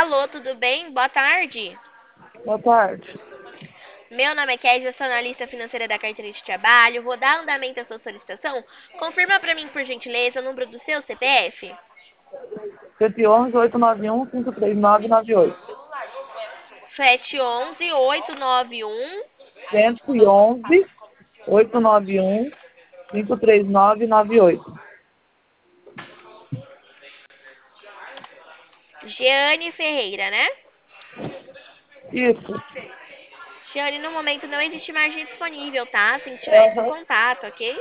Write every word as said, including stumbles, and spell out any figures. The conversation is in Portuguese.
Alô, tudo bem? Boa tarde. Boa tarde. Meu nome é Kézia, eu sou analista financeira da carteira de trabalho. Vou dar andamento à sua solicitação. Confirma para mim, por gentileza, o número do seu C P F. sete um um, oito nove um, cinco três nove nove oito. sete um um, oito nove um. cento e onze, oito nove um, cinco três nove nove oito. Jeane Ferreira, né? Isso. Jeane, no momento não existe margem disponível, tá? Se tiver entre em Aham. contato, ok?